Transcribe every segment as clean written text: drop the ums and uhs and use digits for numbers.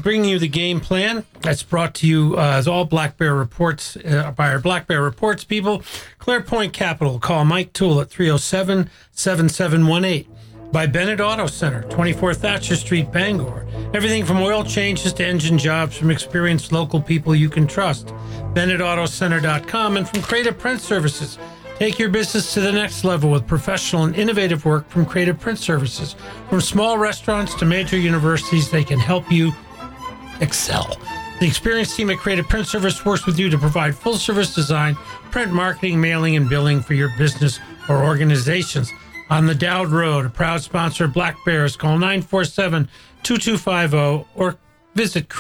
bringing you the game plan. That's brought to you as all Black Bear Reports by our Black Bear Reports people. ClearPoint Capital. Call Mike Toole at 307-7718. By Bennett Auto Center, 24 Thatcher Street, Bangor. Everything from oil changes to engine jobs from experienced local people you can trust. BennettAutoCenter.com. And from Creative Print Services. Take your business to the next level with professional and innovative work from Creative Print Services. From small restaurants to major universities, they can help you excel. The experienced team at Creative Print Service works with you to provide full-service design, print marketing, mailing, and billing for your business or organizations. On the Dowd Road, a proud sponsor of Black Bears. Call 947-2250 or visit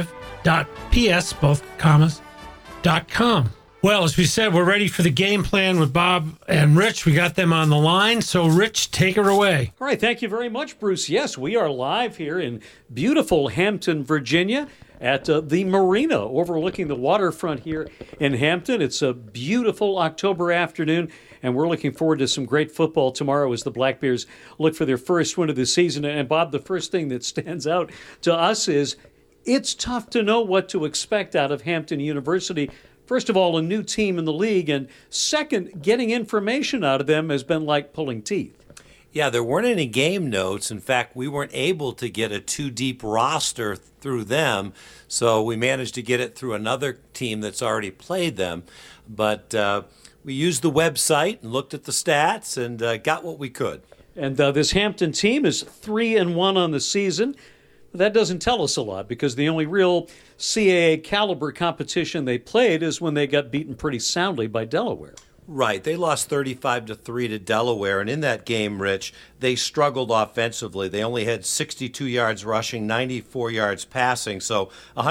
creative.ps.com. Well, as we said, we're ready for the game plan with Bob and Rich. We got them on the line. So, Rich, take her away. All right. Thank you very much, Bruce. Yes, we are live here in beautiful Hampton, Virginia at the marina overlooking the waterfront here in Hampton. It's a beautiful October afternoon, and we're looking forward to some great football tomorrow as the Black Bears look for their first win of the season. And, Bob, the first thing that stands out to us is it's tough to know what to expect out of Hampton University. First of all, a new team in the league, and second, getting information out of them has been like pulling teeth. Yeah, there weren't any game notes. In fact, we weren't able to get a too-deep roster through them, so we managed to get it through another team that's already played them. But we used the website and looked at the stats and got what we could. And this Hampton team is 3-1 on the season. That doesn't tell us a lot because the only real CAA caliber competition they played is when they got beaten pretty soundly by Delaware. Right. They lost 35-3 to Delaware, and in that game, Rich, they struggled offensively. They only had 62 yards rushing, 94 yards passing, so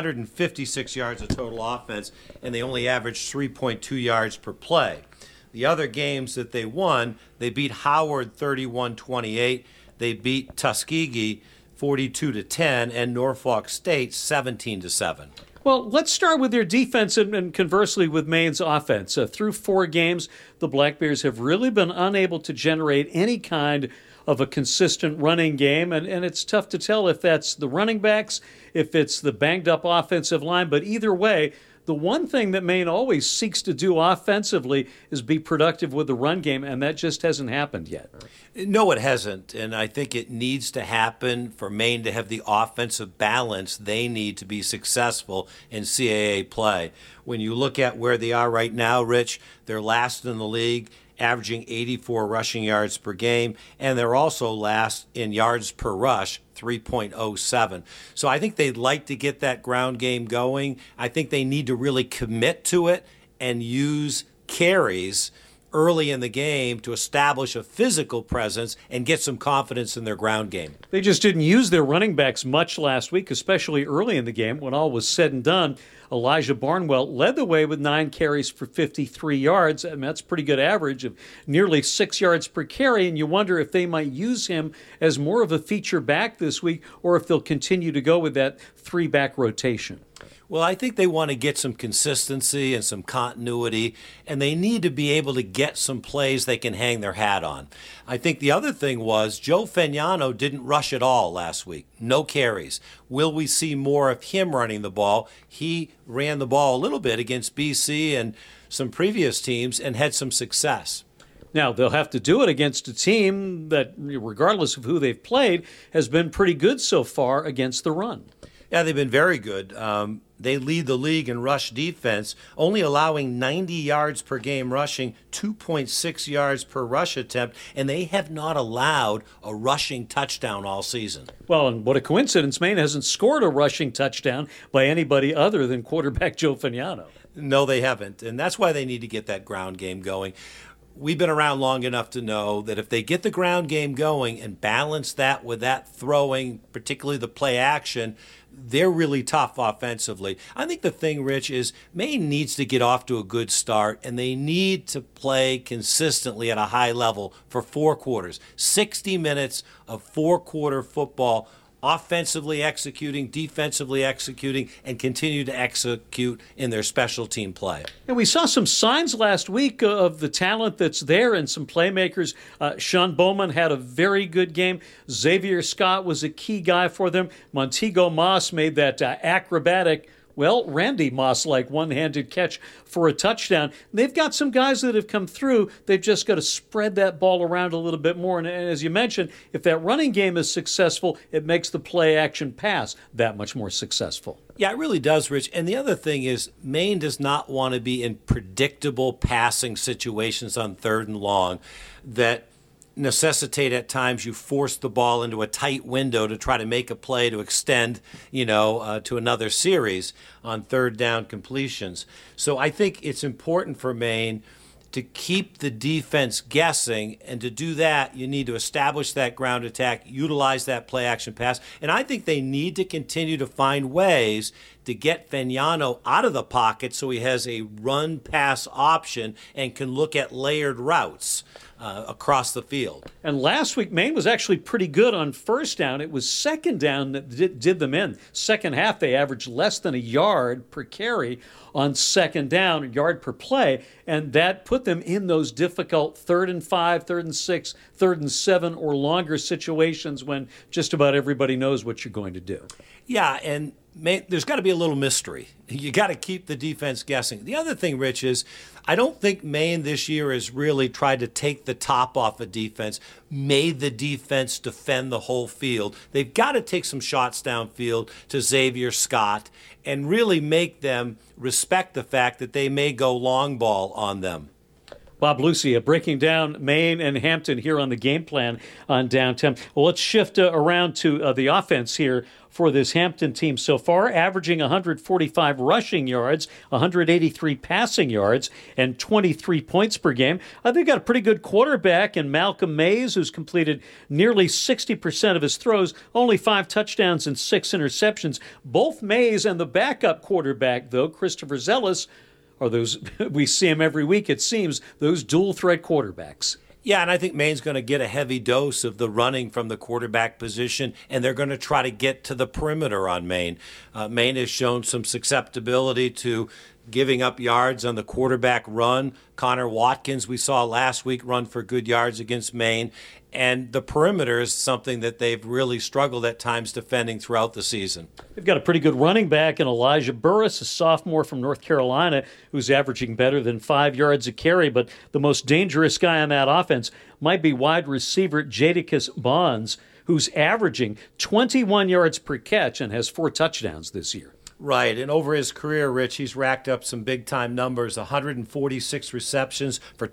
156 yards of total offense, and they only averaged 3.2 yards per play. The other games that they won, they beat Howard 31-28. They beat Tuskegee 42-10, and Norfolk State 17-7. Well, let's start with their defense and conversely with Maine's offense. Through 4 games, the Black Bears have really been unable to generate any kind of a consistent running game, and it's tough to tell if that's the running backs, if it's the banged-up offensive line, but either way, the one thing that Maine always seeks to do offensively is be productive with the run game, and that just hasn't happened yet. No, it hasn't, and I think it needs to happen for Maine to have the offensive balance they need to be successful in CAA play. When you look at where they are right now, Rich, they're last in the league, averaging 84 rushing yards per game, and they're also last in yards per rush, 3.07. So I think they'd like to get that ground game going. I think they need to really commit to it and use carries early in the game to establish a physical presence and get some confidence in their ground game. They just didn't use their running backs much last week, especially early in the game. When all was said and done, Elijah Barnwell led the way with 9 carries for 53 yards, and that's a pretty good average of nearly 6 yards per carry, and you wonder if they might use him as more of a feature back this week or if they'll continue to go with that 3-back rotation. Well, I think they want to get some consistency and some continuity, and they need to be able to get some plays they can hang their hat on. I think the other thing was Joe Fagnano didn't rush at all last week. No carries. Will we see more of him running the ball? He ran the ball a little bit against BC and some previous teams and had some success. Now, they'll have to do it against a team that, regardless of who they've played, has been pretty good so far against the run. Yeah, they've been very good. They lead the league in rush defense, only allowing 90 yards per game rushing, 2.6 yards per rush attempt, and they have not allowed a rushing touchdown all season. Well, and what a coincidence, Maine hasn't scored a rushing touchdown by anybody other than quarterback Joe Fagnano. No, they haven't, and that's why they need to get that ground game going. We've been around long enough to know that if they get the ground game going and balance that with that throwing, particularly the play action, they're really tough offensively. I think the thing, Rich, is Maine needs to get off to a good start, and they need to play consistently at a high level for 4 quarters. 60 minutes of 4-quarter football offensively executing, defensively executing, and continue to execute in their special team play. And we saw some signs last week of the talent that's there and some playmakers. Sean Bowman had a very good game. Xavier Scott was a key guy for them. Montego Moss made that acrobatic, Randy Moss-like one-handed catch for a touchdown. They've got some guys that have come through. They've just got to spread that ball around a little bit more. And as you mentioned, if that running game is successful, it makes the play-action pass that much more successful. Yeah, it really does, Rich. And the other thing is, Maine does not want to be in predictable passing situations on 3rd and long that necessitate at times you force the ball into a tight window to try to make a play to extend, to another series on 3rd down completions. So I think it's important for Maine to keep the defense guessing, and to do that, you need to establish that ground attack, utilize that play action pass, and I think they need to continue to find ways to get Fagnano out of the pocket so he has a run pass option and can look at layered routes across the field. And last week, Maine was actually pretty good on 1st down. It was 2nd down that did them in. Second half, they averaged less than a yard per carry on 2nd down, a yard per play, and that put them in those difficult 3rd and 5, 3rd and 6, 3rd and 7 or longer situations when just about everybody knows what you're going to do. Yeah, and there's got to be a little mystery. You got to keep the defense guessing. The other thing, Rich, is I don't think Maine this year has really tried to take the top off of defense, made the defense defend the whole field. They've got to take some shots downfield to Xavier Scott and really make them respect the fact that they may go long ball on them. Bob Lucia breaking down Maine and Hampton here on the game plan on Downtown. Well, let's shift around to the offense here for this Hampton team so far, averaging 145 rushing yards, 183 passing yards, and 23 points per game. They've got a pretty good quarterback in Malcolm Mays, who's completed nearly 60% of his throws, only 5 touchdowns and 6 interceptions. Both Mays and the backup quarterback, though, Christopher Zealous, are those, we see him every week, it seems, those dual-threat quarterbacks. Yeah, and I think Maine's going to get a heavy dose of the running from the quarterback position, and they're going to try to get to the perimeter on Maine. Maine has shown some susceptibility to giving up yards on the quarterback run. Connor Watkins, we saw last week, run for good yards against Maine. And the perimeter is something that they've really struggled at times defending throughout the season. They've got a pretty good running back in Elijah Burris, a sophomore from North Carolina, who's averaging better than 5 yards a carry. But the most dangerous guy on that offense might be wide receiver Jadakiss Bonds, who's averaging 21 yards per catch and has 4 touchdowns this year. Right, and over his career, Rich, he's racked up some big-time numbers, 146 receptions for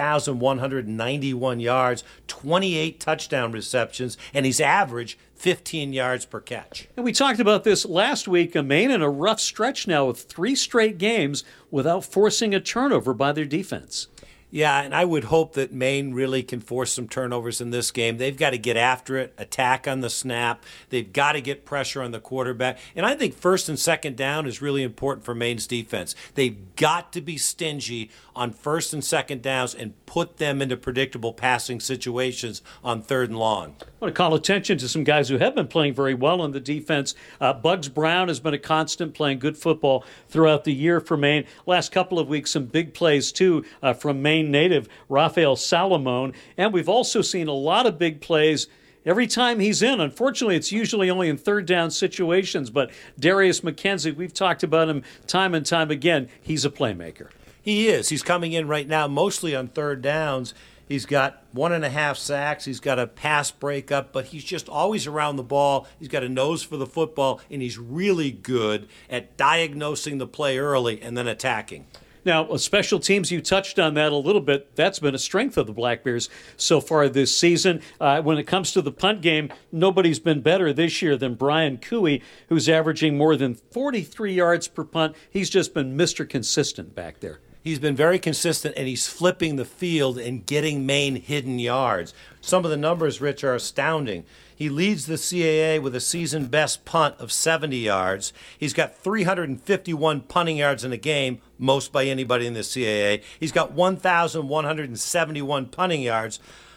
2,191 yards, 28 touchdown receptions, and he's averaged 15 yards per catch. And we talked about this last week. Maine in a rough stretch now of 3 straight games without forcing a turnover by their defense. Yeah, and I would hope that Maine really can force some turnovers in this game. They've got to get after it, attack on the snap. They've got to get pressure on the quarterback. And I think 1st and 2nd down is really important for Maine's defense. They've got to be stingy on 1st and 2nd downs and put them into predictable passing situations on 3rd and long. I want to call attention to some guys who have been playing very well on the defense. Bugs Brown has been a constant, playing good football throughout the year for Maine. Last couple of weeks, some big plays, too, from Maine native Rafael Salomon. And we've also seen a lot of big plays every time he's in. Unfortunately, it's usually only in 3rd down situations, but Darius McKenzie, we've talked about him time and time again. He's a playmaker. He is. He's coming in right now mostly on 3rd downs. He's got 1.5 sacks. He's got a pass breakup, but he's just always around the ball. He's got a nose for the football, and he's really good at diagnosing the play early and then attacking. Now, special teams, you touched on that a little bit. That's been a strength of the Black Bears so far this season. When it comes to the punt game, nobody's been better this year than Brian Cooey, who's averaging more than 43 yards per punt. He's just been Mr. Consistent back there. He's been very consistent, and he's flipping the field and getting Maine hidden yards. Some of the numbers, Rich, are astounding. He leads the CAA with a season-best punt of 70 yards. He's got 351 punting yards in a game, most by anybody in the CAA. He's got 1,171 punting yards.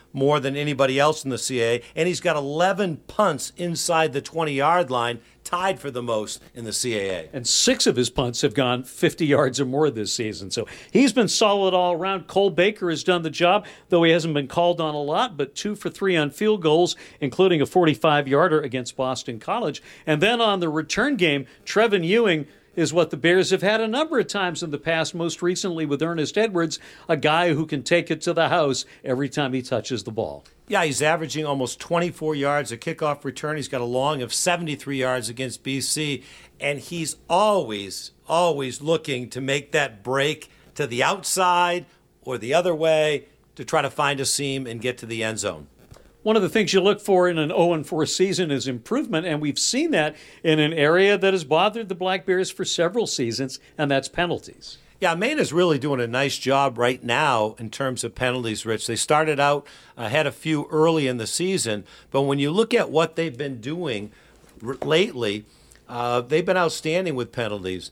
more than anybody else in the CAA, and he's got 11 punts inside the 20-yard line, tied for the most in the CAA. And 6 of his punts have gone 50 yards or more this season. So he's been solid all around. Cole Baker has done the job, though he hasn't been called on a lot, but 2 for 3 on field goals, including a 45-yarder against Boston College. And then on the return game, Trevin Ewing is what the Bears have had a number of times in the past, most recently with Ernest Edwards, a guy who can take it to the house every time he touches the ball. Yeah, he's averaging almost 24 yards a kickoff return. He's got a long of 73 yards against BC, and he's always looking to make that break to the outside or the other way to try to find a seam and get to the end zone. One of the things you look for in an 0-4 season is improvement, and we've seen that in an area that has bothered the Black Bears for several seasons, and that's penalties. Yeah, Maine is really doing a nice job right now in terms of penalties, Rich. They started out, had a few early in the season, but when you look at what they've been doing lately, they've been outstanding with penalties.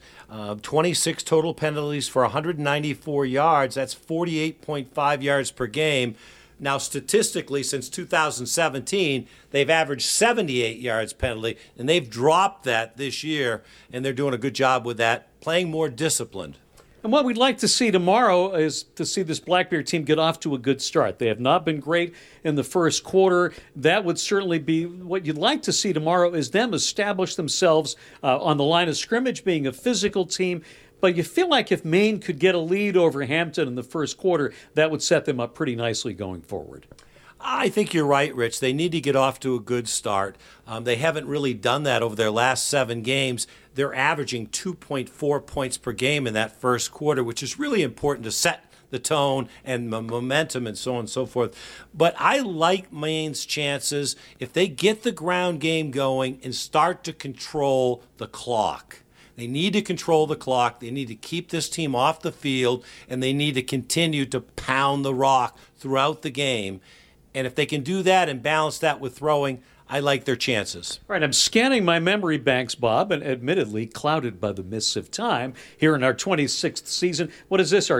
26 total penalties for 194 yards. That's 48.5 yards per game. Now, statistically, since 2017, they've averaged 78 yards penalty, and they've dropped that this year, and they're doing a good job with that, playing more disciplined. And what we'd like to see tomorrow is to see this Black Bear team get off to a good start. They have not been great in the first quarter. That would certainly be what you'd like to see tomorrow, is them establish themselves on the line of scrimmage, being a physical team. But you feel like if Maine could get a lead over Hampton in the first quarter, that would set them up pretty nicely going forward. I think you're right, Rich. They need to get off to a good start. They haven't really done that over their last 7 games. They're averaging 2.4 points per game in that first quarter, which is really important to set the tone and the momentum and so on and so forth. But I like Maine's chances if they get the ground game going and start to control the clock. They need to control the clock. They need to keep this team off the field, and they need to continue to pound the rock throughout the game. And if they can do that and balance that with throwing, I like their chances. All right, I'm scanning my memory banks, Bob, and admittedly clouded by the mists of time here in our 26th season. What is this, our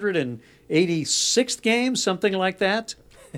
286th game, something like that?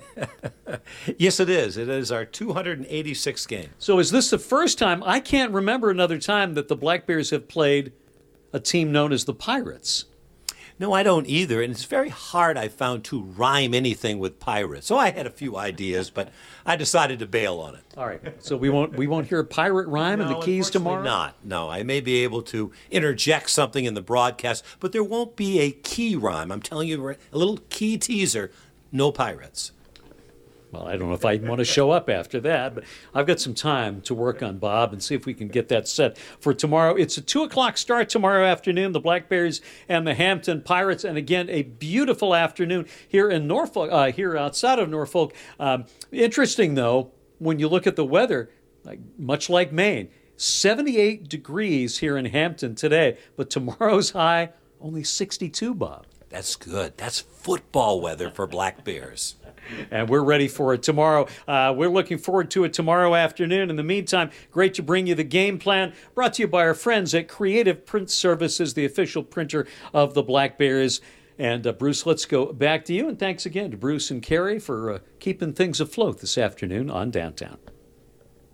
Yes, it is. It is our 286th game. So is this the first time? I can't remember another time that the Black Bears have played a team known as the Pirates. No, I don't either, and it's very hard, I found, to rhyme anything with pirates. So I had a few ideas, but I decided to bail on it. All right, so we won't hear a pirate rhyme in the Keys tomorrow? Not. No, I may be able to interject something in the broadcast, but there won't be a key rhyme. I'm telling you, a little key teaser, no pirates. Well, I don't know if I want to show up after that, but I've got some time to work on, Bob, and see if we can get that set for tomorrow. It's a 2 o'clock start tomorrow afternoon, the Black Bears and the Hampton Pirates. And again, a beautiful afternoon here in Norfolk, here outside of Norfolk. Interesting, though, when you look at the weather, much like Maine, 78 degrees here in Hampton today, but tomorrow's high, only 62, Bob. That's good. That's football weather for Black Bears. And we're ready for it tomorrow. We're looking forward to it tomorrow afternoon. In the meantime, great to bring you the game plan, brought to you by our friends at Creative Print Services, the official printer of the Black Bears. And Bruce, let's go back to you. And thanks again to Bruce and Carrie for keeping things afloat this afternoon on Downtown.